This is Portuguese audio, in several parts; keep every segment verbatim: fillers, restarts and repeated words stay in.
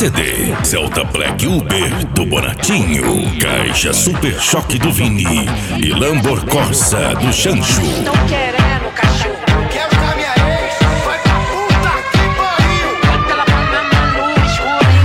C D, Celta Black Uber do Bonatinho, Caixa Super Choque do Vini e Lambor Corsa do Chancho. Estão querendo cachorro. Quero que a minha ex vai pra puta que pariu. Bota ela pra mamar no escuro, hein?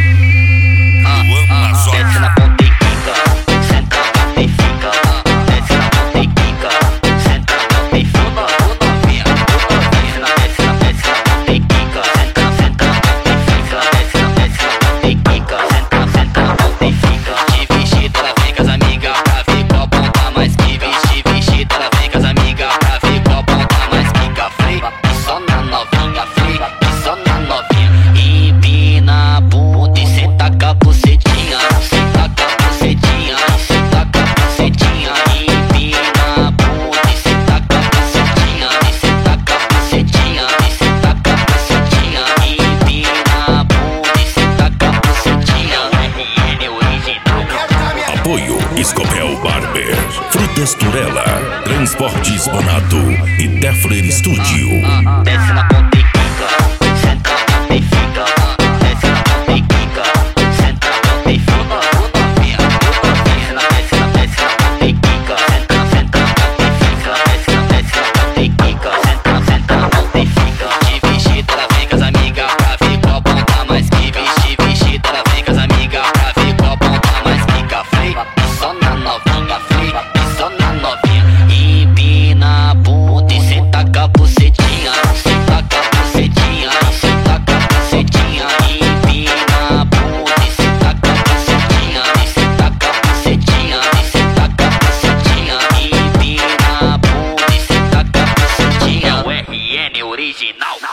Ah, ah, desce na ponta e quica, senta na ponta e fica. Desce na ponta e quica, senta na ponta e fica. Novinha, desce na, desce na, desce na ponta e quica, senta, senta na ponta e fica. Desce na, desce na ponta e quica, senta, senta na ponta e fica. De vestido ela vem com as amigas pra ver qual ponta mais que vestir. Vestido ela vem com as amigas pra ver qual ponta mais quica. Flipa, só na novinha, flipa, só na novinha. Empina a bunda e senta com a bucetinha, senta com a bucetinha, senta com a bucetinha. Empina a bunda e senta com a bucetinha, e senta com a bucetinha, e senta com a bucetinha. Empina a bunda e senta com a bucetinha. R N original. Quero que a minha Apoio Escopel Barber, Frutas Turela, Transportes Bonato e Defler Studio. Desce na ponta e quica, senta na ponta e fica. Desce na ponta e quica, senta na ponta e fica. Novinha, desce na, desce na, desce na ponta e quica, senta, senta na ponta e fica. Desce na, desce na ponta e quica, senta, senta na ponta e fica. De vestido ela vem com as amigas pra ver qual ponta mais que vestir. Vestido ela vem com as amigas pra ver qual ponta mais quica. Flipa, só na novinha, flipa, só na novinha. Empina a bunda e senta com a bucetinha, senta com a bucetinha, senta com a bucetinha. Empina a bunda e senta com a bucetinha, e senta com a bucetinha, e senta com a bucetinha. Empina a bunda e senta com a bucetinha. É o R N original.